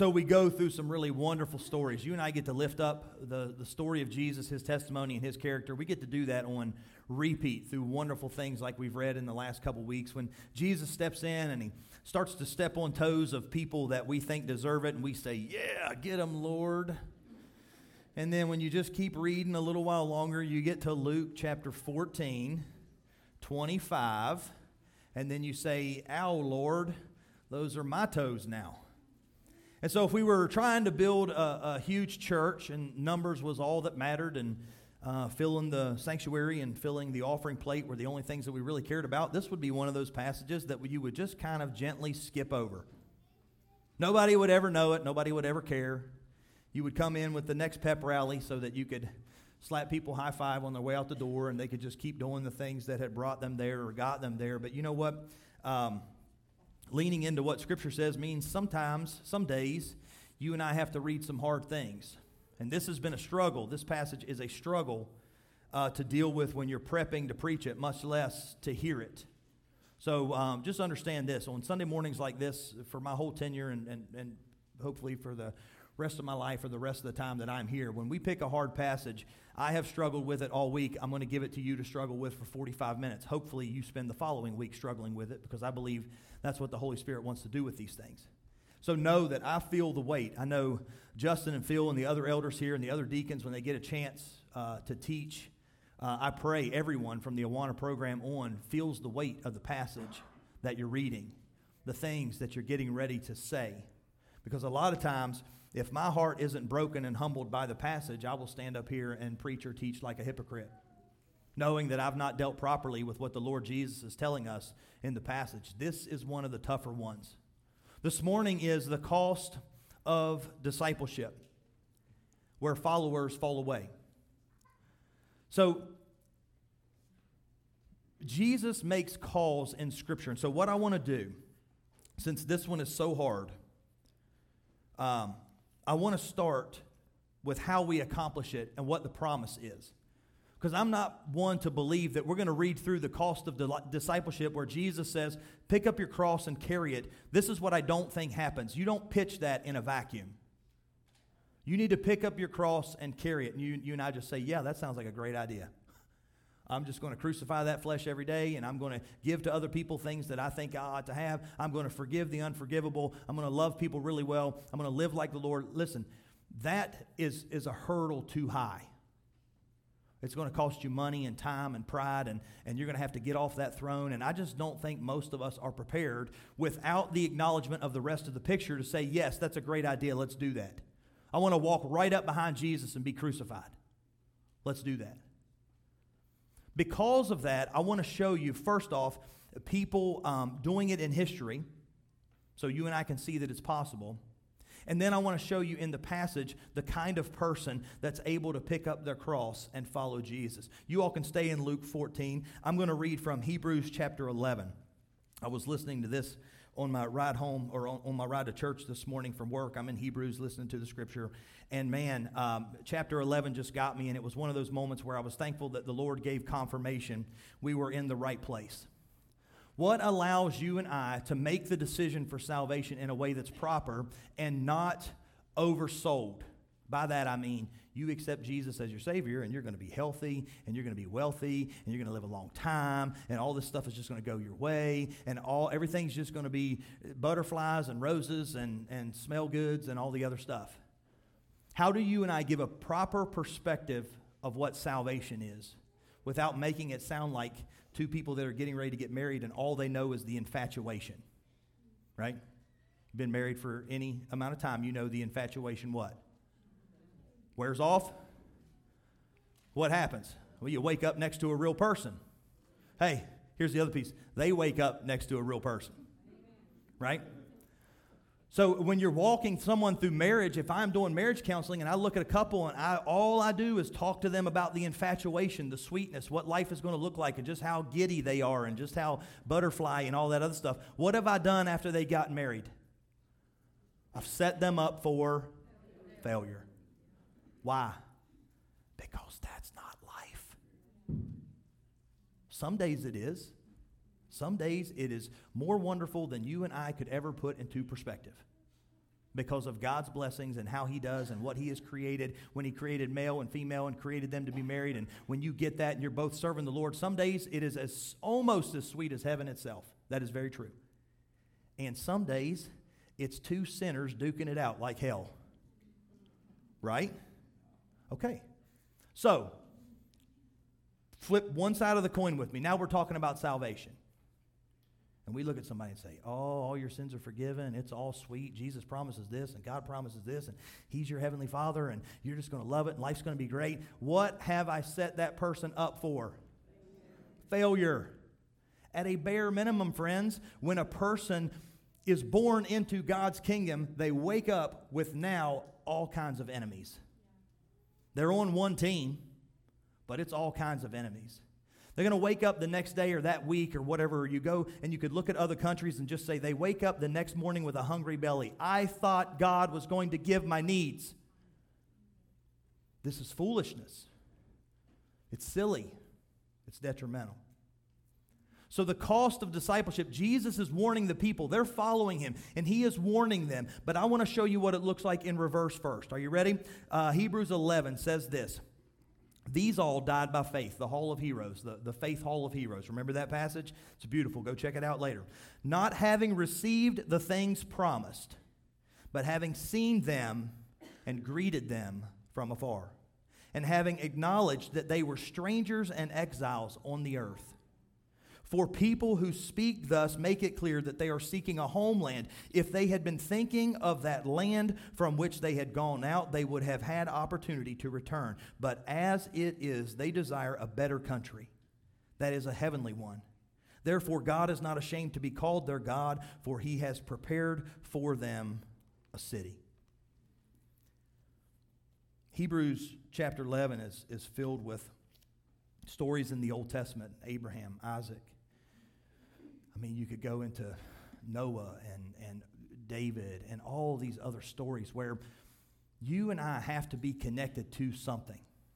So we go through some really wonderful stories. You and I get to lift up the story of Jesus, his testimony, and his character. We get to do that on repeat through wonderful things like we've read in the last couple weeks. When Jesus steps in and he starts to step on toes of people that we think deserve it, and we say, yeah, get them, Lord. And then when you just keep reading a little while longer, you get to Luke chapter 14, 25, and then you say, ow, Lord, those are my toes now. And so if we were trying to build a huge church and numbers was all that mattered, and filling the sanctuary and filling the offering plate were the only things that we really cared about, this would be one of those passages that you would just kind of gently skip over. Nobody would ever know it. Nobody would ever care. You would come in with the next pep rally so that you could slap people high five on their way out the door, and they could just keep doing the things that had brought them there or got them there. But you know what? Leaning into what Scripture says means sometimes, some days, you and I have to read some hard things. And this has been a struggle. This passage is a struggle to deal with when you're prepping to preach it, much less to hear it. So just understand this. On Sunday mornings like this, for my whole tenure and hopefully for the rest of my life or the rest of the time that I'm here, when we pick a hard passage, I have struggled with it all week. I'm going to give it to you to struggle with for 45 minutes. Hopefully you spend the following week struggling with it, because I believe that's what the Holy Spirit wants to do with these things. So know that I feel the weight. I know Justin and Phil and the other elders here and the other deacons, when they get a chance to teach, I pray everyone from the Awana program on feels the weight of the passage that you're reading, the things that you're getting ready to say. Because a lot of times, if my heart isn't broken and humbled by the passage, I will stand up here and preach or teach like a hypocrite, knowing that I've not dealt properly with what the Lord Jesus is telling us in the passage. This is one of the tougher ones. This morning is the cost of discipleship, where followers fall away. So, Jesus makes calls in Scripture. And so what I want to do, since this one is so hard, I want to start with how we accomplish it and what the promise is. Because I'm not one to believe that we're going to read through the cost of discipleship where Jesus says, pick up your cross and carry it. This is what I don't think happens. You don't pitch that in a vacuum. You need to pick up your cross and carry it. And you and I just say, yeah, that sounds like a great idea. I'm just going to crucify that flesh every day, and I'm going to give to other people things that I think I ought to have. I'm going to forgive the unforgivable. I'm going to love people really well. I'm going to live like the Lord. Listen, that is a hurdle too high. It's going to cost you money and time and pride, and you're going to have to get off that throne. And I just don't think most of us are prepared without the acknowledgement of the rest of the picture to say, yes, that's a great idea. Let's do that. I want to walk right up behind Jesus and be crucified. Let's do that. Because of that, I want to show you, first off, people doing it in history, so you and I can see that it's possible. And then I want to show you in the passage the kind of person that's able to pick up their cross and follow Jesus. You all can stay in Luke 14. I'm going to read from Hebrews chapter 11. I was listening to this on my ride home, or on my ride to church this morning from work. I'm in Hebrews listening to the Scripture. And man, chapter 11 just got me, and it was one of those moments where I was thankful that the Lord gave confirmation we were in the right place. What allows you and I to make the decision for salvation in a way that's proper and not oversold? By that I mean you accept Jesus as your Savior, and you're going to be healthy, and you're going to be wealthy, and you're going to live a long time, and all this stuff is just going to go your way, and everything's just going to be butterflies and roses and smell goods and all the other stuff. How do you and I give a proper perspective of what salvation is without making it sound like two people that are getting ready to get married and all they know is the infatuation, right? You've been married for any amount of time, you know the infatuation what? Wears off. What happens? Well, you wake up next to a real person. Hey, here's the other piece. They wake up next to a real person, right? So when you're walking someone through marriage, if I'm doing marriage counseling and I look at a couple and all I do is talk to them about the infatuation, the sweetness, what life is going to look like, and just how giddy they are and just how butterfly and all that other stuff. What have I done after they got married? I've set them up for failure. Why? Because that's not life. Some days it is. Some days it is more wonderful than you and I could ever put into perspective. because of God's blessings and how he does and what he has created when he created male and female and created them to be married. And when you get that and you're both serving the Lord, some days it is almost as sweet as heaven itself. That is very true. And some days it's two sinners duking it out like hell. Right? Okay. So, flip one side of the coin with me. Now we're talking about salvation. And we look at somebody and say, oh, all your sins are forgiven. It's all sweet. Jesus promises this, and God promises this, and he's your heavenly Father, and you're just going to love it, and life's going to be great. What have I set that person up for? Failure. At a bare minimum, friends, when a person is born into God's kingdom, they wake up with now all kinds of enemies. They're on one team, but it's all kinds of enemies. They're going to wake up the next day or that week or whatever. You go and you could look at other countries and just say they wake up the next morning with a hungry belly. I thought God was going to give my needs. This is foolishness. It's silly. It's detrimental. So the cost of discipleship, Jesus is warning the people. They're following him, and he is warning them. But I want to show you what it looks like in reverse first. Are you ready? Hebrews 11 says this. These all died by faith, the Hall of Heroes, the Faith Hall of Heroes. Remember that passage? It's beautiful. Go check it out later. Not having received the things promised, but having seen them and greeted them from afar, and having acknowledged that they were strangers and exiles on the earth. For people who speak thus make it clear that they are seeking a homeland. If they had been thinking of that land from which they had gone out, they would have had opportunity to return. But as it is, they desire a better country, that is a heavenly one. Therefore, God is not ashamed to be called their God, for he has prepared for them a city. Hebrews chapter 11 is filled with stories in the Old Testament. Abraham, Isaac. I mean, you could go into Noah and David and all these other stories where you and I have to be connected to something.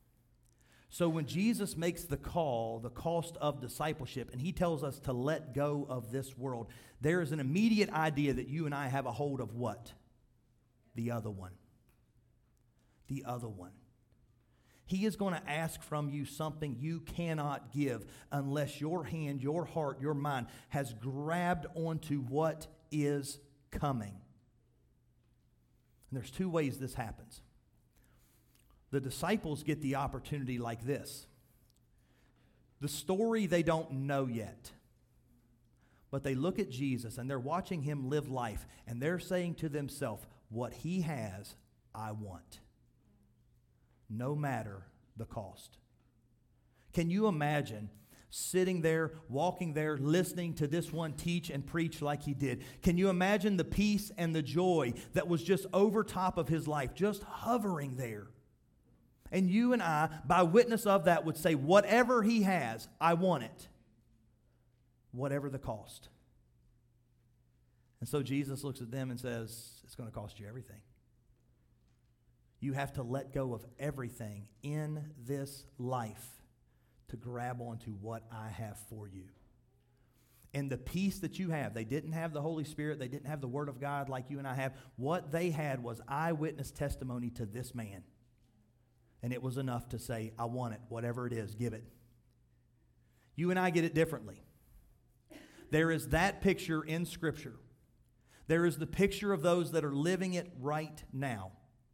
So when Jesus makes the call, the cost of discipleship, and he tells us to let go of this world, there is an immediate idea that you and I have a hold of what? The other one. The other one. He is going to ask from you something you cannot give unless your hand, your heart, your mind has grabbed onto what is coming. And there's two ways this happens. The disciples get the opportunity like this. The story they don't know yet. But they look at Jesus and they're watching him live life and they're saying to themselves, what he has, I want. No matter the cost. Can you imagine sitting there, walking there, listening to this one teach and preach like he did? Can you imagine the peace and the joy that was just over top of his life, just hovering there? And you and I, by witness of that, would say, whatever he has, I want it. Whatever the cost. And so Jesus looks at them and says, it's going to cost you everything. You have to let go of everything in this life to grab onto what I have for you. And the peace that you have, they didn't have the Holy Spirit, they didn't have the Word of God like you and I have. What they had was eyewitness testimony to this man. And it was enough to say, I want it, whatever it is, give it. You and I get it differently. There is that picture in Scripture. There is the picture of those that are living it right now.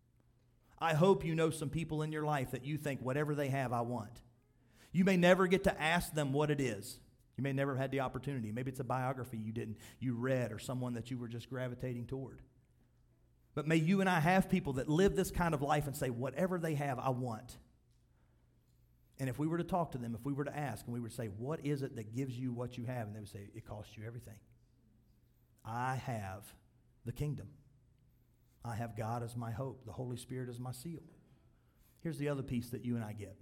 I hope you know some people in your life that you think whatever they have, I want. You may never get to ask them what it is. You may never have had the opportunity. Maybe it's a biography you read or someone that you were just gravitating toward. But may you and I have people that live this kind of life and say, whatever they have, I want. And if we were to talk to them, if we were to ask, and we would say, what is it that gives you what you have? And they would say, it costs you everything. I have the kingdom. I have God as my hope. The Holy Spirit as my seal. Here's the other piece that you and I get.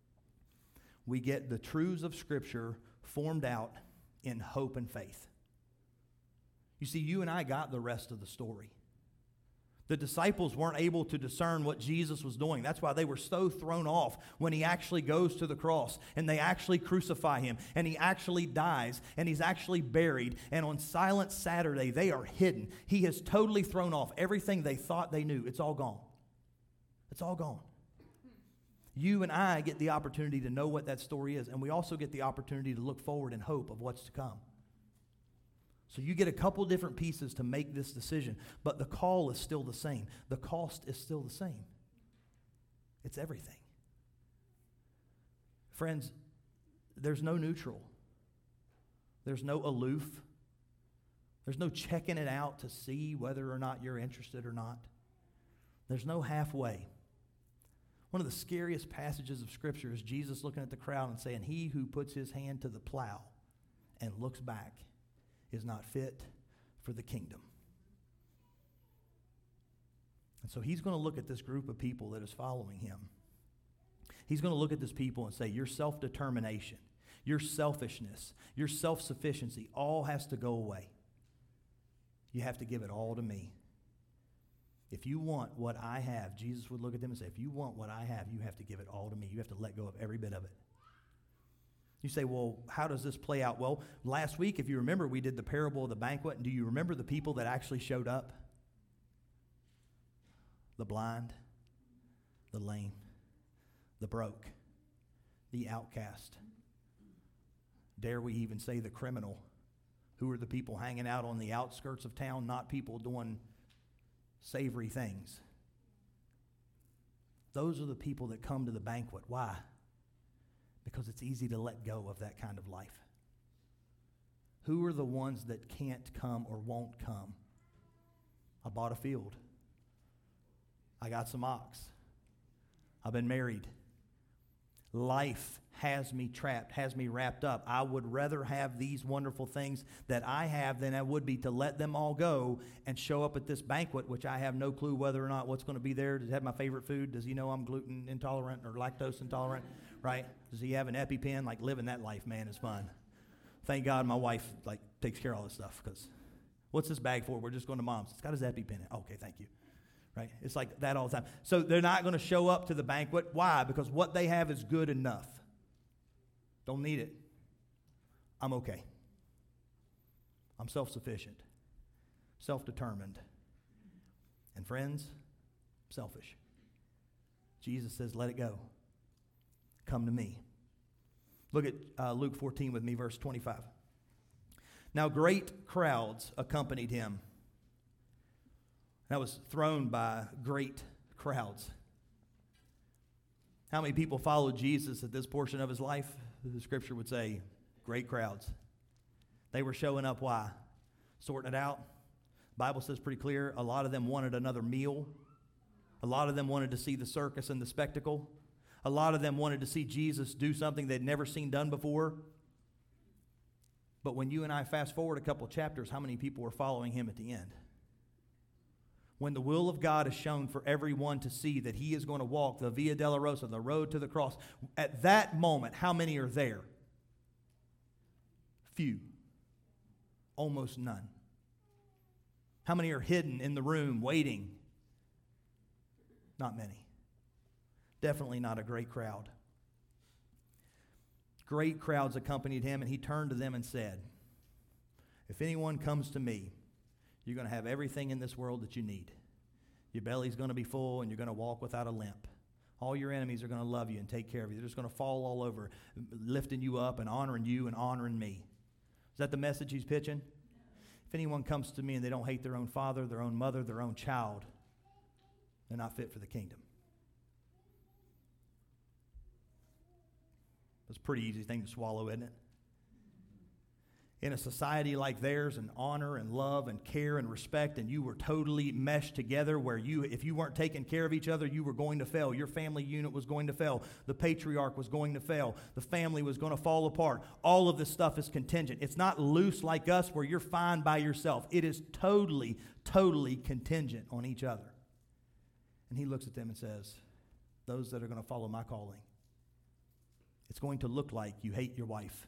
We get the truths of Scripture formed out in hope and faith. You see, you and I got the rest of the story. The disciples weren't able to discern what Jesus was doing. That's why they were so thrown off when he actually goes to the cross and they actually crucify him and he actually dies and he's actually buried. And on Silent Saturday, they are hidden. He has totally thrown off everything they thought they knew. It's all gone. It's all gone. You and I get the opportunity to know what that story is, and we also get the opportunity to look forward in hope of what's to come. So you get a couple different pieces to make this decision, but the call is still the same. The cost is still the same. It's everything. Friends, there's no neutral. There's no aloof. There's no checking it out to see whether or not you're interested or not. There's no halfway. One of the scariest passages of Scripture is Jesus looking at the crowd and saying, "He who puts his hand to the plow and looks back is not fit for the kingdom." And so he's going to look at this group of people that is following him. He's going to look at this people and say, your self-determination, your selfishness, your self-sufficiency, all has to go away. You have to give it all to me. If you want what I have, Jesus would look at them and say, if you want what I have, you have to give it all to me. You have to let go of every bit of it. You say, well, how does this play out? Well, last week, if you remember, we did the parable of the banquet. And do you remember the people that actually showed up? The blind, the lame, the broke, the outcast. Dare we even say the criminal? Who are the people hanging out on the outskirts of town, not people doing savory things? Those are the people that come to the banquet. Why? Because it's easy to let go of that kind of life. Who are the ones that can't come or won't come? I bought a field. I got some ox. I've been married. Life has me trapped, has me wrapped up. I would rather have these wonderful things that I have than I would be to let them all go and show up at this banquet, which I have no clue whether or not what's going to be there. Does he have my favorite food? Does he know I'm gluten intolerant or lactose intolerant? Right? Does he have an EpiPen? Like, living that life, man, is fun. Thank God my wife takes care of all this stuff, because what's this bag for? We're just going to Mom's. It's got his EpiPen in it. Okay, thank you. Right? It's like that all the time. So they're not going to show up to the banquet. Why? Because what they have is good enough. Don't need it. I'm okay. I'm self-sufficient, self-determined, and friends, selfish. Jesus says, let it go. Come to me. Look at Luke 14 with me, verse 25. Now great crowds accompanied him. That was thrown by great crowds. How many people followed Jesus at this portion of his life? The Scripture would say, great crowds. They were showing up. Why? Sorting it out. The Bible says pretty clear, a lot of them wanted another meal. A lot of them wanted to see the circus and the spectacle. A lot of them wanted to see Jesus do something they'd never seen done before. But when you and I fast forward a couple of chapters, how many people were following him at the end? When the will of God is shown for everyone to see that he is going to walk the Via Dolorosa, the road to the cross, at that moment, how many are there? Few. Almost none. How many are hidden in the room waiting? Not many. Definitely not a great crowd. Great crowds accompanied him, and he turned to them and said, if anyone comes to me, you're going to have everything in this world that you need. Your belly's going to be full, and you're going to walk without a limp. All your enemies are going to love you and take care of you. They're just going to fall all over, lifting you up and honoring you and honoring me. Is that the message he's pitching? If anyone comes to me and they don't hate their own father, their own mother, their own child, they're not fit for the kingdom. That's a pretty easy thing to swallow, isn't it? In a society like theirs, and honor and love and care and respect, and you were totally meshed together where if you weren't taking care of each other, you were going to fail. Your family unit was going to fail. The patriarch was going to fail. The family was going to fall apart. All of this stuff is contingent. It's not loose like us where you're fine by yourself. It is totally, totally contingent on each other. And he looks at them and says, those that are going to follow my calling, it's going to look like you hate your wife,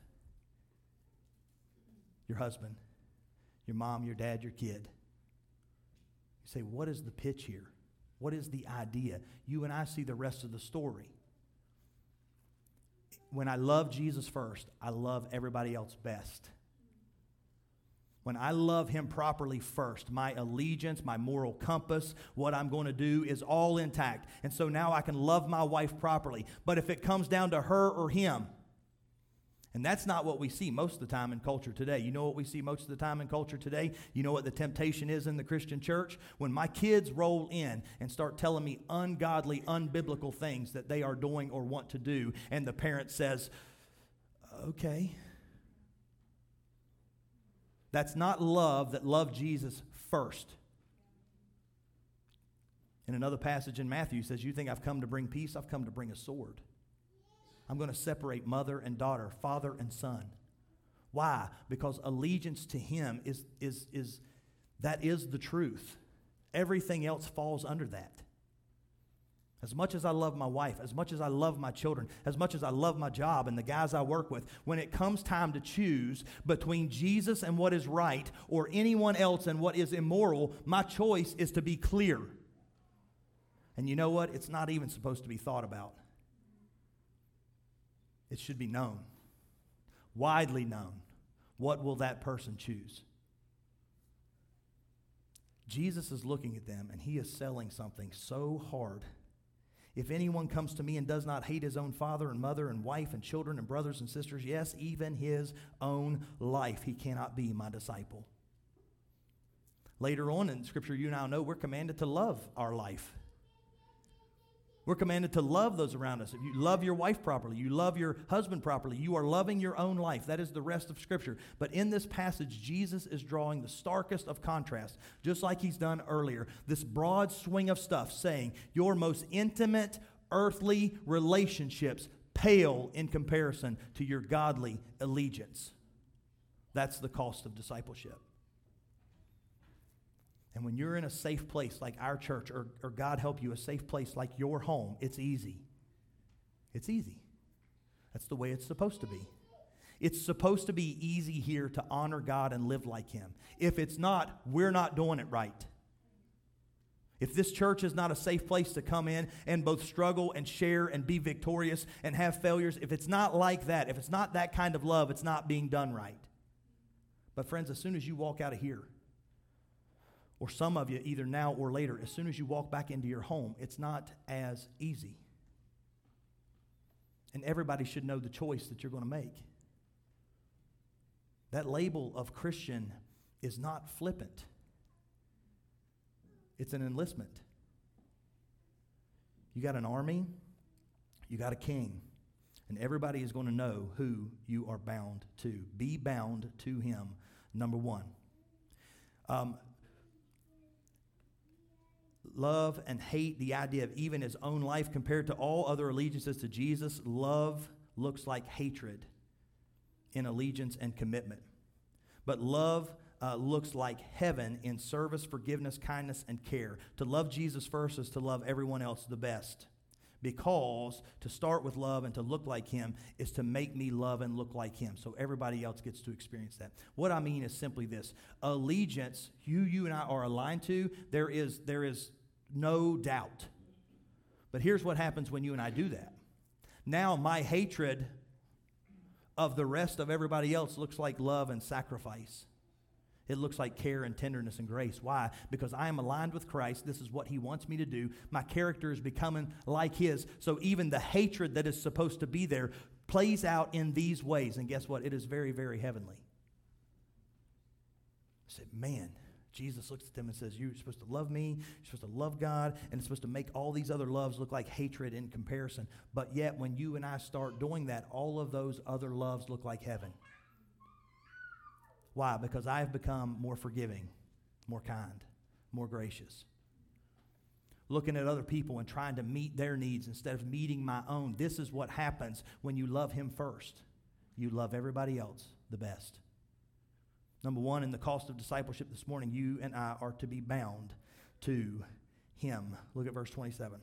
your husband, your mom, your dad, your kid. You say, what is the pitch here? What is the idea? You and I see the rest of the story. When I love Jesus first, I love everybody else best. When I love him properly first, my allegiance, my moral compass, what I'm going to do is all intact. And so now I can love my wife properly. But if it comes down to her or him, and that's not what we see most of the time in culture today. You know what we see most of the time in culture today? You know what the temptation is in the Christian church? When my kids roll in and start telling me ungodly, unbiblical things that they are doing or want to do, and the parent says, okay. That's not love that loved Jesus first. In another passage in Matthew, he says, you think I've come to bring peace? I've come to bring a sword. I'm going to separate mother and daughter, father and son. Why? Because allegiance to him is the truth. Everything else falls under that. As much as I love my wife, as much as I love my children, as much as I love my job and the guys I work with, when it comes time to choose between Jesus and what is right or anyone else and what is immoral, my choice is to be clear. And you know what? It's not even supposed to be thought about. It should be known, widely known. What will that person choose? Jesus is looking at them, and he is selling something so hard. If anyone comes to me and does not hate his own father and mother and wife and children and brothers and sisters, yes, even his own life, he cannot be my disciple. Later on in Scripture, you now know we're commanded to love our life. We're commanded to love those around us. If you love your wife properly, you love your husband properly, you are loving your own life. That is the rest of Scripture. But in this passage, Jesus is drawing the starkest of contrasts, just like he's done earlier. This broad swing of stuff saying your most intimate earthly relationships pale in comparison to your godly allegiance. That's the cost of discipleship. And when you're in a safe place like our church, or God help you, a safe place like your home, it's easy. It's easy. That's the way it's supposed to be. It's supposed to be easy here to honor God and live like him. If it's not, we're not doing it right. If this church is not a safe place to come in and both struggle and share and be victorious and have failures, if it's not like that, if it's not that kind of love, it's not being done right. But friends, as soon as you walk out of here, or some of you, either now or later, as soon as you walk back into your home, it's not as easy. And everybody should know the choice that you're going to make. That label of Christian is not flippant. It's an enlistment. You got an army, you got a king, and everybody is going to know who you are bound to. Be bound to him, number one. Love and hate the idea of even his own life compared to all other allegiances to Jesus. Love looks like hatred in allegiance and commitment. But love looks like heaven in service, forgiveness, kindness, and care. To love Jesus first is to love everyone else the best. Because to start with love and to look like him is to make me love and look like him. So everybody else gets to experience that. What I mean is simply this. Allegiance, you and I are aligned to, there is no doubt. But here's what happens when you and I do that. Now my hatred of the rest of everybody else looks like love and sacrifice. It looks like care and tenderness and grace. Why? Because I am aligned with Christ. This is what he wants me to do. My character is becoming like his. So even the hatred that is supposed to be there plays out in these ways. And guess what? It is very, very heavenly. I said, man, Jesus looks at them and says, you're supposed to love me, you're supposed to love God, and it's supposed to make all these other loves look like hatred in comparison. But yet, when you and I start doing that, all of those other loves look like heaven. Why? Because I have become more forgiving, more kind, more gracious. Looking at other people and trying to meet their needs instead of meeting my own. This is what happens when you love him first. You love everybody else the best. Number one, in the cost of discipleship this morning, you and I are to be bound to him. Look at verse 27.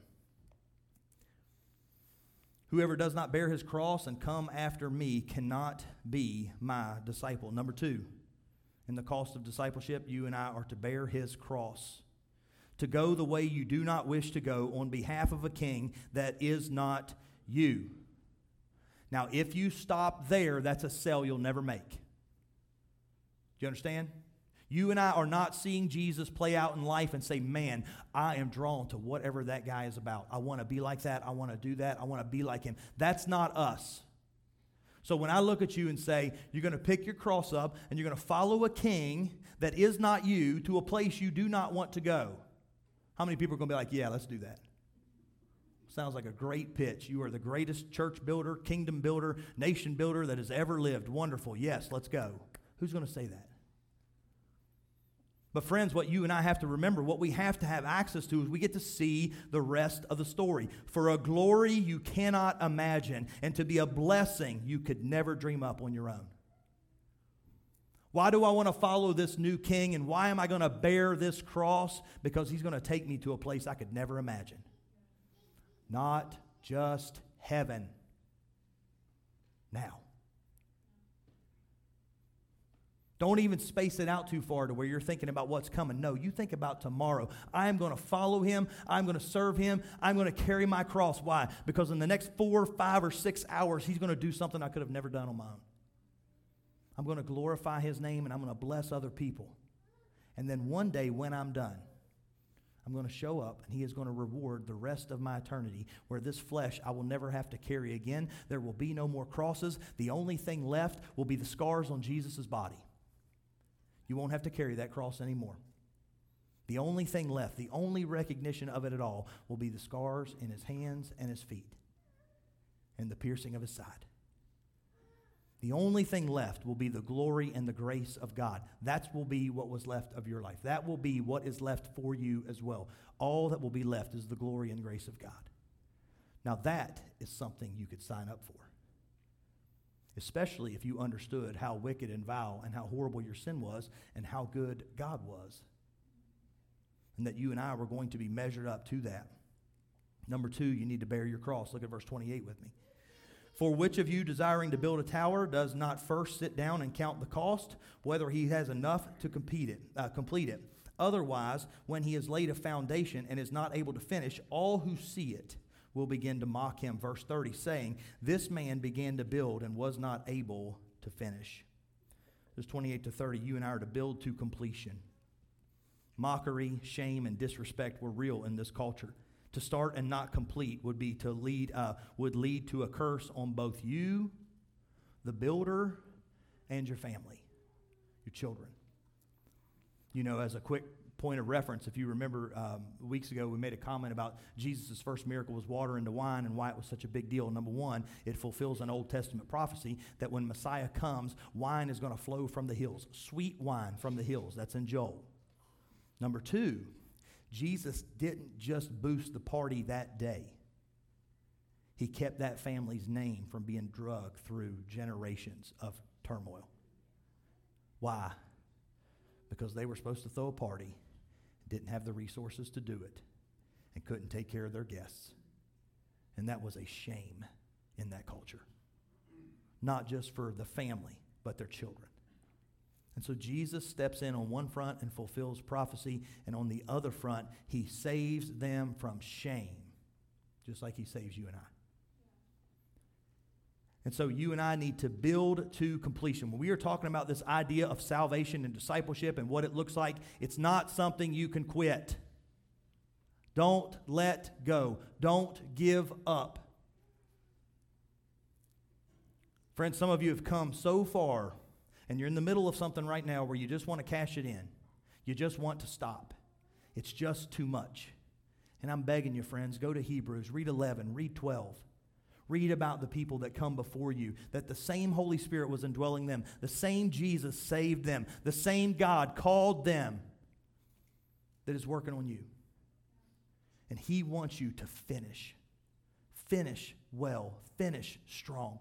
Whoever does not bear his cross and come after me cannot be my disciple. Number two, in the cost of discipleship, you and I are to bear his cross. to go the way you do not wish to go on behalf of a king that is not you. Now, if you stop there, that's a sale you'll never make. Do you understand? You and I are not seeing Jesus play out in life and say, man, I am drawn to whatever that guy is about. I want to be like that. I want to do that. I want to be like him. That's not us. So when I look at you and say, you're going to pick your cross up and you're going to follow a king that is not you to a place you do not want to go, how many people are going to be like, yeah, let's do that? Sounds like a great pitch. You are the greatest church builder, kingdom builder, nation builder that has ever lived. Wonderful. Yes, let's go. Who's going to say that? But friends, what you and I have to remember, what we have to have access to is we get to see the rest of the story. For a glory you cannot imagine, and to be a blessing you could never dream up on your own. Why do I want to follow this new king, and why am I going to bear this cross? Because he's going to take me to a place I could never imagine. Not just heaven. Now. Don't even space it out too far to where you're thinking about what's coming. No, you think about tomorrow. I am going to follow him. I'm going to serve him. I'm going to carry my cross. Why? Because in the next 4, 5, or 6 hours, he's going to do something I could have never done on my own. I'm going to glorify his name, and I'm going to bless other people. And then one day when I'm done, I'm going to show up, and he is going to reward the rest of my eternity, where this flesh I will never have to carry again. There will be no more crosses. The only thing left will be the scars on Jesus' body. You won't have to carry that cross anymore. The only thing left, the only recognition of it at all, will be the scars in his hands and his feet and the piercing of his side. The only thing left will be the glory and the grace of God. That will be what was left of your life. That will be what is left for you as well. All that will be left is the glory and grace of God. Now that is something you could sign up for. Especially if you understood how wicked and vile and how horrible your sin was and how good God was. And that you and I were going to be measured up to that. Number 2, you need to bear your cross. Look at verse 28 with me. For which of you desiring to build a tower does not first sit down and count the cost, whether he has enough to complete it? Otherwise, when he has laid a foundation and is not able to finish, all who see it will begin to mock him. Verse 30, saying, this man began to build and was not able to finish. Verse 28 to 30, you and I are to build to completion. Mockery, shame, and disrespect were real in this culture. To start and not complete would lead to a curse on both you, the builder, and your family, your children. You know, as a quick point of reference, if you remember weeks ago, we made a comment about Jesus' first miracle was water into wine and why it was such a big deal. Number 1, it fulfills an Old Testament prophecy that when Messiah comes, wine is going to flow from the hills. Sweet wine from the hills. That's in Joel. Number 2, Jesus didn't just boost the party that day. He kept that family's name from being drugged through generations of turmoil. Why? Because they were supposed to throw a party, didn't have the resources to do it, and couldn't take care of their guests. And that was a shame in that culture. Not just for the family, but their children. And so Jesus steps in on one front and fulfills prophecy, and on the other front, he saves them from shame, just like he saves you and I. And so you and I need to build to completion. When we are talking about this idea of salvation and discipleship and what it looks like, it's not something you can quit. Don't let go. Don't give up. Friends, some of you have come so far, and you're in the middle of something right now where you just want to cash it in. You just want to stop. It's just too much. And I'm begging you, friends, go to Hebrews, read 11, read 12. Read about the people that come before you, that the same Holy Spirit was indwelling them. The same Jesus saved them. The same God called them that is working on you. And he wants you to finish. Finish well. Finish strong.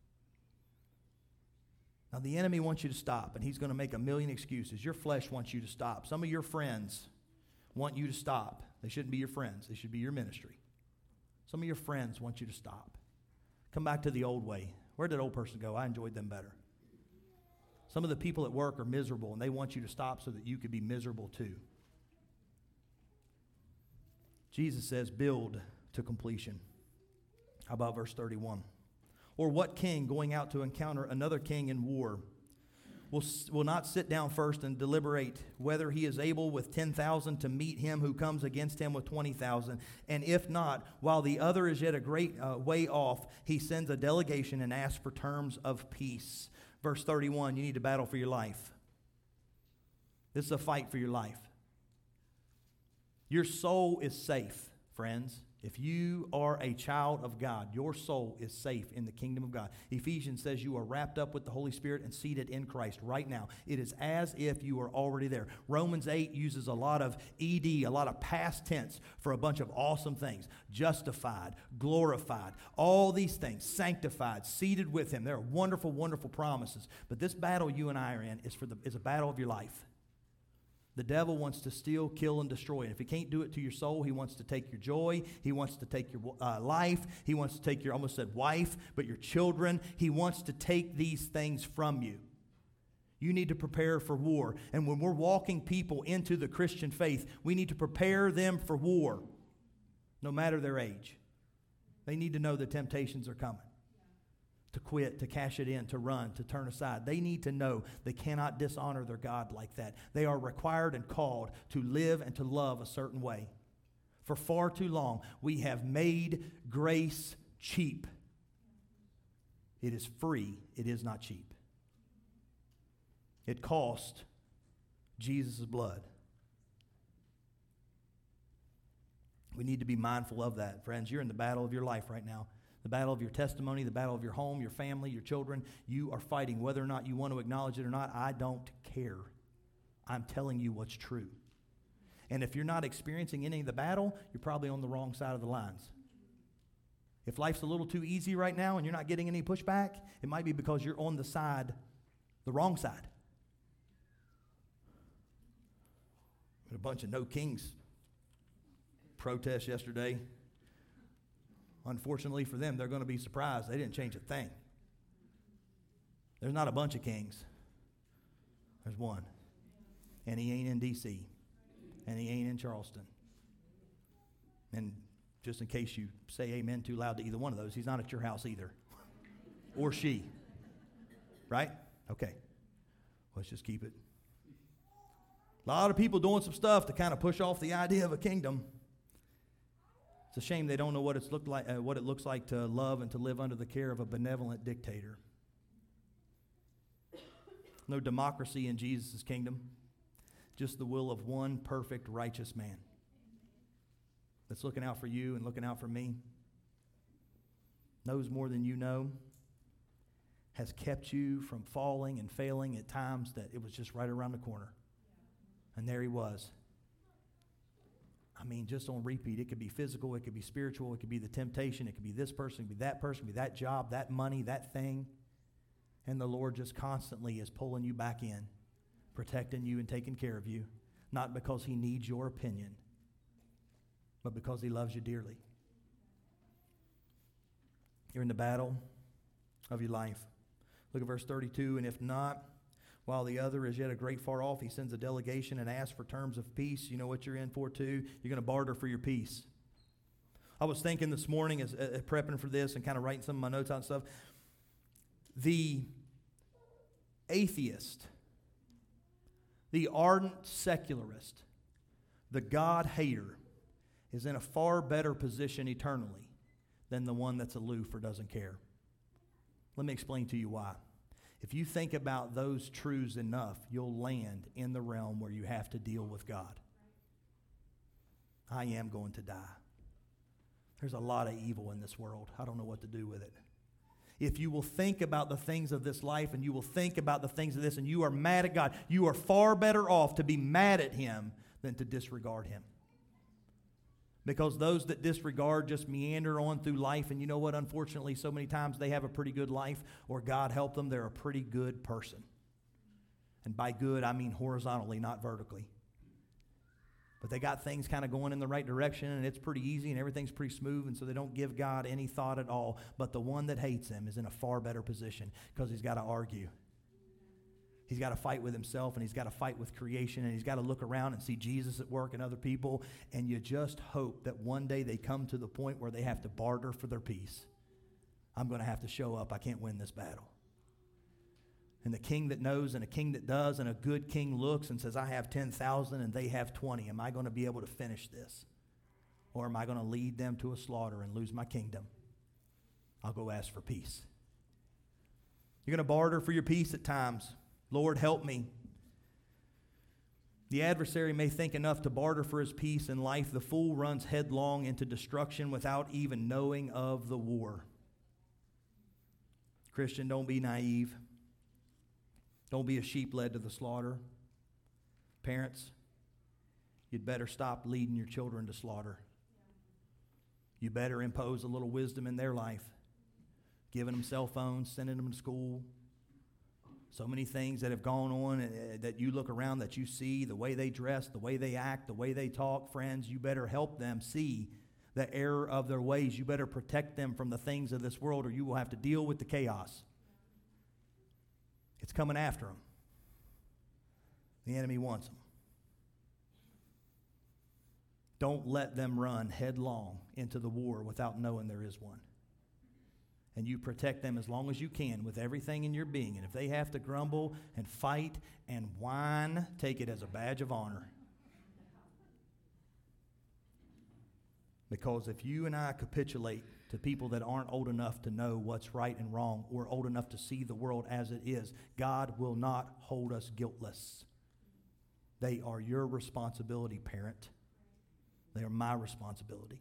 Now, the enemy wants you to stop, and he's going to make a million excuses. Your flesh wants you to stop. Some of your friends want you to stop. They shouldn't be your friends. They should be your ministry. Some of your friends want you to stop. Come back to the old way. Where did that old person go? I enjoyed them better. Some of the people at work are miserable, and they want you to stop so that you could be miserable too. Jesus says, build to completion. How about verse 31? Or what king going out to encounter another king in war will not sit down first and deliberate whether he is able with 10,000 to meet him who comes against him with 20,000? And if not, while the other is yet a great way off, he sends a delegation and asks for terms of peace. Verse 31, you need to battle for your life. This is a fight for your life. Your soul is safe, friends. If you are a child of God, your soul is safe in the kingdom of God. Ephesians says you are wrapped up with the Holy Spirit and seated in Christ right now. It is as if you are already there. Romans 8 uses a lot of ED, a lot of past tense for a bunch of awesome things. Justified, glorified, all these things, sanctified, seated with Him. There are wonderful, wonderful promises. But this battle you and I are in is a battle of your life. The devil wants to steal, kill, and destroy. And if he can't do it to your soul, he wants to take your joy. He wants to take your life. He wants to take your, I almost said wife, but your children. He wants to take these things from you. You need to prepare for war. And when we're walking people into the Christian faith, we need to prepare them for war, no matter their age. They need to know the temptations are coming. To quit, to cash it in, to run, to turn aside. They need to know they cannot dishonor their God like that. They are required and called to live and to love a certain way. For far too long, we have made grace cheap. It is free. It is not cheap. It cost Jesus' blood. We need to be mindful of that. Friends, you're in the battle of your life right now. The battle of your testimony, the battle of your home, your family, your children. You are fighting. Whether or not you want to acknowledge it or not, I don't care. I'm telling you what's true. And if you're not experiencing any of the battle, you're probably on the wrong side of the lines. If life's a little too easy right now and you're not getting any pushback, it might be because you're on the wrong side. A bunch of No Kings protests yesterday. Unfortunately for them, they're going to be surprised. They didn't change a thing. There's not a bunch of kings. There's one. And he ain't in D.C. And he ain't in Charleston. And just in case you say amen too loud to either one of those, he's not at your house either. Or she. Right? Okay. Let's just keep it. A lot of people doing some stuff to kind of push off the idea of a kingdom. It's a shame they don't know what it looks like to love and to live under the care of a benevolent dictator. No democracy in Jesus' kingdom. Just the will of one perfect, righteous man that's looking out for you and looking out for me. Knows more than you know. Has kept you from falling and failing at times that it was just right around the corner. And there he was. I mean, just on repeat. It could be physical, it could be spiritual, it could be the temptation, it could be this person, it could be that person, it could be that job, that money, that thing. And the Lord just constantly is pulling you back in, protecting you and taking care of you, not because He needs your opinion, but because He loves you dearly. You're in the battle of your life. Look at verse 32, and if not, while the other is yet a great far off, he sends a delegation and asks for terms of peace. You know what you're in for too? You're going to barter for your peace. I was thinking this morning as prepping for this and kind of writing some of my notes out and stuff. The atheist, the ardent secularist, the God hater is in a far better position eternally than the one that's aloof or doesn't care. Let me explain to you why. If you think about those truths enough, you'll land in the realm where you have to deal with God. I am going to die. There's a lot of evil in this world. I don't know what to do with it. If you will think about the things of this life and you will think about the things of this and you are mad at God, you are far better off to be mad at Him than to disregard Him. Because those that disregard just meander on through life, and you know what? Unfortunately, so many times they have a pretty good life, or God help them, they're a pretty good person. And by good, I mean horizontally, not vertically. But they got things kind of going in the right direction, and it's pretty easy, and everything's pretty smooth, and so they don't give God any thought at all. But the one that hates Him is in a far better position because he's got to argue. He's got to fight with himself, and he's got to fight with creation, and he's got to look around and see Jesus at work and other people, and you just hope that one day they come to the point where they have to barter for their peace. I'm going to have to show up. I can't win this battle. And the king that knows and a king that does, and a good king looks and says, I have 10,000 and they have 20. Am I going to be able to finish this? Or am I going to lead them to a slaughter and lose my kingdom? I'll go ask for peace. You're going to barter for your peace at times. Lord, help me. The adversary may think enough to barter for his peace in life. The fool runs headlong into destruction without even knowing of the war. Christian, don't be naive. Don't be a sheep led to the slaughter. Parents, you'd better stop leading your children to slaughter. You better impose a little wisdom in their life. Giving them cell phones, sending them to school. So many things that have gone on that you look around, that you see, the way they dress, the way they act, the way they talk. Friends, you better help them see the error of their ways. You better protect them from the things of this world, or you will have to deal with the chaos. It's coming after them. The enemy wants them. Don't let them run headlong into the war without knowing there is one. And you protect them as long as you can with everything in your being. And if they have to grumble and fight and whine, take it as a badge of honor. Because if you and I capitulate to people that aren't old enough to know what's right and wrong, or old enough to see the world as it is, God will not hold us guiltless. They are your responsibility, parent. They are my responsibility.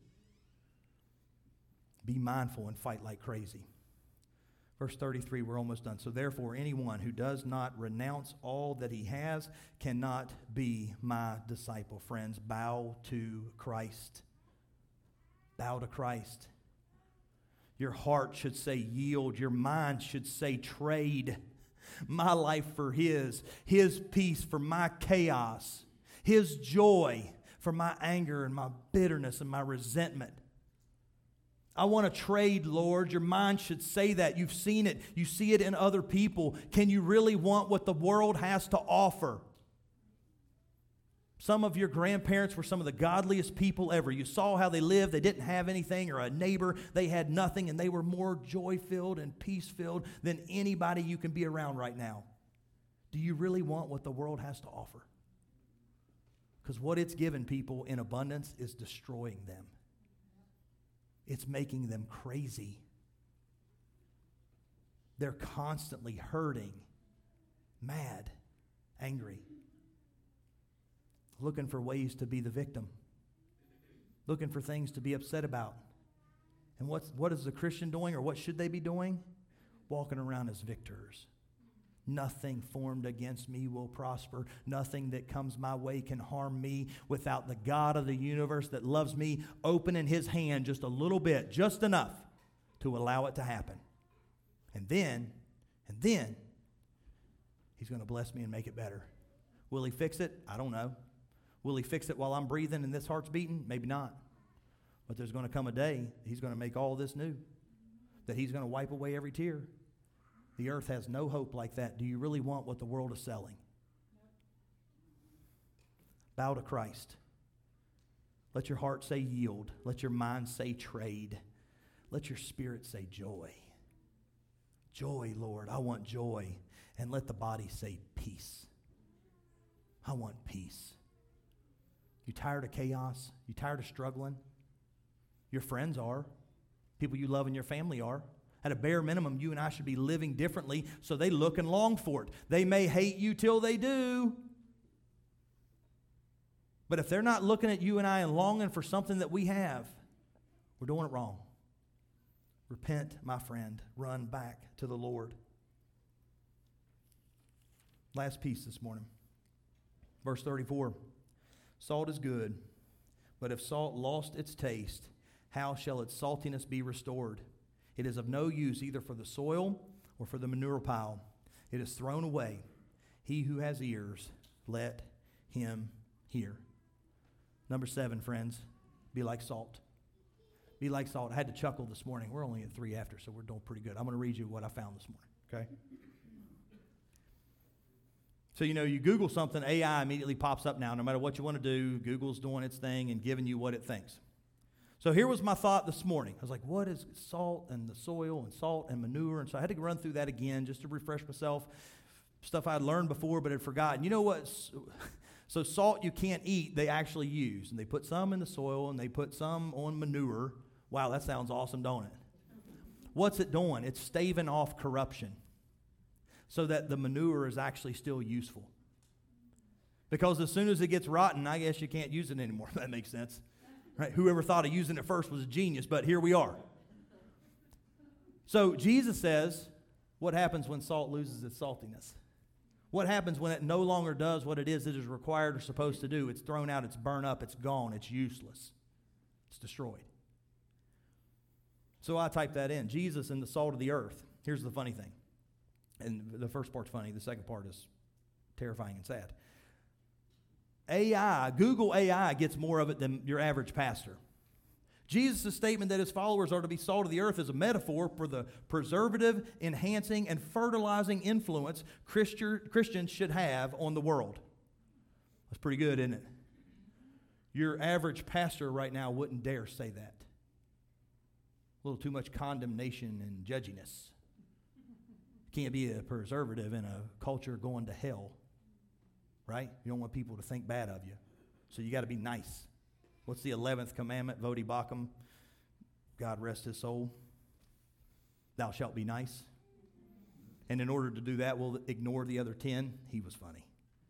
Be mindful and fight like crazy. Verse 33, we're almost done. So therefore, anyone who does not renounce all that he has cannot be my disciple. Friends, bow to Christ. Bow to Christ. Your heart should say yield. Your mind should say trade. My life for His peace for my chaos, His joy for my anger and my bitterness and my resentment. I want to trade, Lord. Your mind should say that. You've seen it. You see it in other people. Can you really want what the world has to offer? Some of your grandparents were some of the godliest people ever. You saw how they lived. They didn't have anything, or a neighbor. They had nothing, and they were more joy-filled and peace-filled than anybody you can be around right now. Do you really want what the world has to offer? Because what it's given people in abundance is destroying them. It's making them crazy. They're constantly hurting, mad, angry, looking for ways to be the victim, looking for things to be upset about. And what is the Christian doing, or what should they be doing? Walking around as victors. Nothing formed against me will prosper. Nothing that comes my way can harm me without the God of the universe that loves me opening His hand just a little bit, just enough to allow it to happen. And then, He's going to bless me and make it better. Will He fix it? I don't know. Will He fix it while I'm breathing and this heart's beating? Maybe not. But there's going to come a day He's going to make all this new, that He's going to wipe away every tear. The earth has no hope like that. Do you really want what the world is selling? Bow to Christ. Let your heart say yield. Let your mind say trade. Let your spirit say joy. Joy, Lord. I want joy. And let the body say peace. I want peace. You tired of chaos? You tired of struggling? Your friends are. People you love in your family are. At a bare minimum, you and I should be living differently so they look and long for it. They may hate you till they do. But if they're not looking at you and I and longing for something that we have, we're doing it wrong. Repent, my friend. Run back to the Lord. Last piece this morning. Verse 34. Salt is good, but if salt lost its taste, how shall its saltiness be restored? It is of no use either for the soil or for the manure pile. It is thrown away. He who has ears, let him hear. Number 7, friends, be like salt. Be like salt. I had to chuckle this morning. We're only at 3 after, so we're doing pretty good. I'm going to read you what I found this morning, okay? So, you Google something, AI immediately pops up now. No matter what you want to do, Google's doing its thing and giving you what it thinks. So here was my thought this morning. I was like, what is salt and the soil and salt and manure? And so I had to run through that again just to refresh myself. Stuff I'd learned before but had forgotten. You know what? So salt you can't eat, they actually use. And they put some in the soil and they put some on manure. Wow, that sounds awesome, don't it? What's it doing? It's staving off corruption so that the manure is actually still useful. Because as soon as it gets rotten, I guess you can't use it anymore, if that makes sense. Right? Whoever thought of using it first was a genius, but here we are. So Jesus says, what happens when salt loses its saltiness? What happens when it no longer does what it is required or supposed to do? It's thrown out, it's burned up, it's gone, it's useless. It's destroyed. So I typed that in. Jesus and the salt of the earth. Here's the funny thing. And the first part's funny. The second part is terrifying and sad. Google AI gets more of it than your average pastor. Jesus' statement that his followers are to be salt of the earth is a metaphor for the preservative, enhancing, and fertilizing influence Christians should have on the world. That's pretty good, isn't it? Your average pastor right now wouldn't dare say that. A little too much condemnation and judginess. Can't be a preservative in a culture going to hell, right? You don't want people to think bad of you. So you got to be nice. What's the 11th commandment? Vodi Bakum. God rest his soul. Thou shalt be nice. And in order to do that, we'll ignore the other 10. He was funny.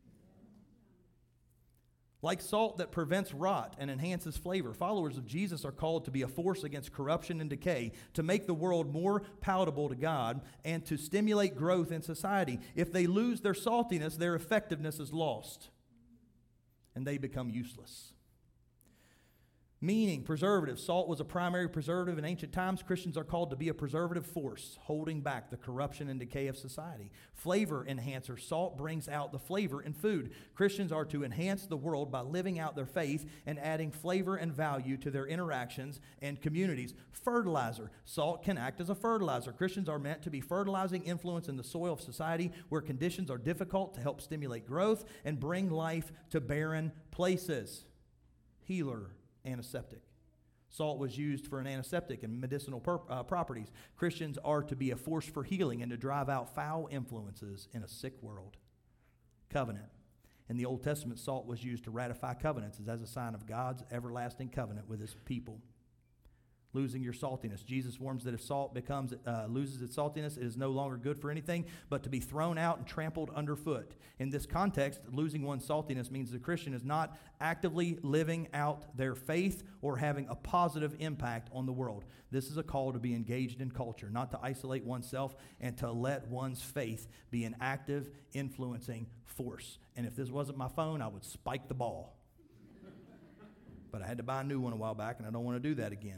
Like salt that prevents rot and enhances flavor, followers of Jesus are called to be a force against corruption and decay, to make the world more palatable to God, and to stimulate growth in society. If they lose their saltiness, their effectiveness is lost, and they become useless. Meaning, preservative. Salt was a primary preservative in ancient times. Christians are called to be a preservative force, holding back the corruption and decay of society. Flavor enhancer. Salt brings out the flavor in food. Christians are to enhance the world by living out their faith and adding flavor and value to their interactions and communities. Fertilizer. Salt can act as a fertilizer. Christians are meant to be fertilizing influence in the soil of society where conditions are difficult to help stimulate growth and bring life to barren places. Healer. Antiseptic. Salt was used for an antiseptic and medicinal properties. Christians are to be a force for healing and to drive out foul influences in a sick world. Covenant. In the Old Testament, salt was used to ratify covenants as a sign of God's everlasting covenant with his people. Losing your saltiness. Jesus warns that if salt loses its saltiness, it is no longer good for anything but to be thrown out and trampled underfoot. In this context, losing one's saltiness means the Christian is not actively living out their faith or having a positive impact on the world. This is a call to be engaged in culture, not to isolate oneself, and to let one's faith be an active, influencing force. And if this wasn't my phone, I would spike the ball. But I had to buy a new one a while back, and I don't want to do that again.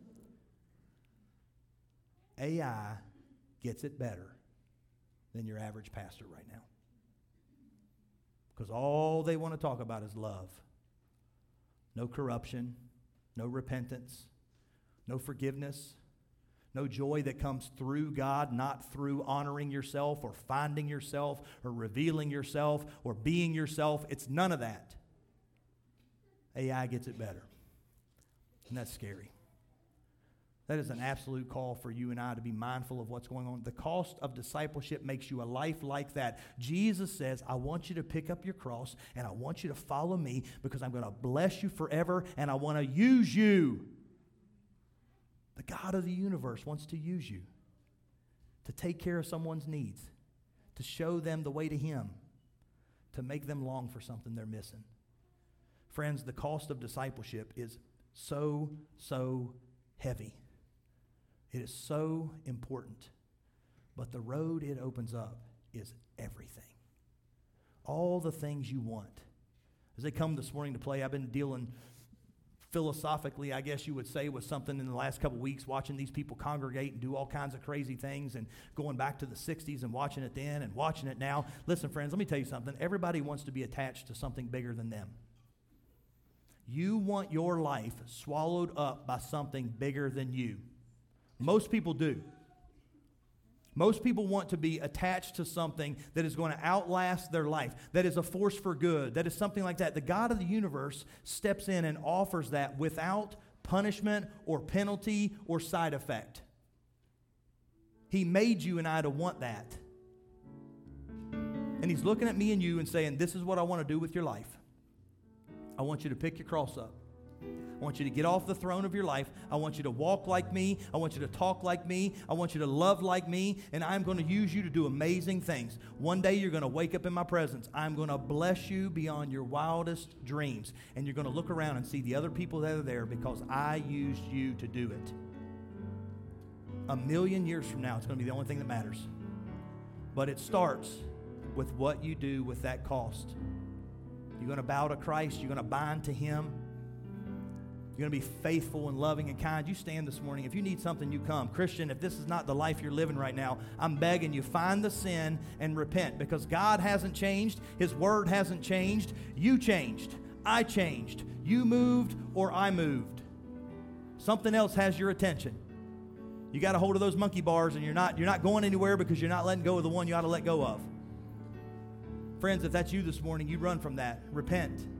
AI gets it better than your average pastor right now. Because all they want to talk about is love. No corruption, no repentance, no forgiveness, no joy that comes through God, not through honoring yourself or finding yourself or revealing yourself or being yourself. It's none of that. AI gets it better. And that's scary. That is an absolute call for you and I to be mindful of what's going on. The cost of discipleship makes you a life like that. Jesus says, I want you to pick up your cross and I want you to follow me because I'm going to bless you forever and I want to use you. The God of the universe wants to use you to take care of someone's needs, to show them the way to Him, to make them long for something they're missing. Friends, the cost of discipleship is so heavy. It is so important. But the road it opens up is everything. All the things you want. As they come this morning to play, I've been dealing philosophically, I guess you would say, with something in the last couple of weeks, watching these people congregate and do all kinds of crazy things and going back to the 60s and watching it then and watching it now. Listen, friends, let me tell you something. Everybody wants to be attached to something bigger than them. You want your life swallowed up by something bigger than you. Most people do. Most people want to be attached to something that is going to outlast their life, that is a force for good, that is something like that. The God of the universe steps in and offers that without punishment or penalty or side effect. He made you and I to want that. And He's looking at me and you and saying, this is what I want to do with your life. I want you to pick your cross up. I want you to get off the throne of your life. I want you to walk like me. I want you to talk like me. I want you to love like me. And I'm going to use you to do amazing things. One day you're going to wake up in my presence. I'm going to bless you beyond your wildest dreams. And you're going to look around and see the other people that are there because I used you to do it. 1,000,000 years from now, it's going to be the only thing that matters. But it starts with what you do with that cost. You're going to bow to Christ. You're going to bind to Him. You're going to be faithful and loving and kind. You stand this morning. If you need something, you come. Christian, if this is not the life you're living right now, I'm begging you, find the sin and repent, because God hasn't changed. His word hasn't changed. You changed. I changed. You moved or I moved. Something else has your attention. You got a hold of those monkey bars and you're not going anywhere because you're not letting go of the one you ought to let go of. Friends, if that's you this morning, you run from that. Repent.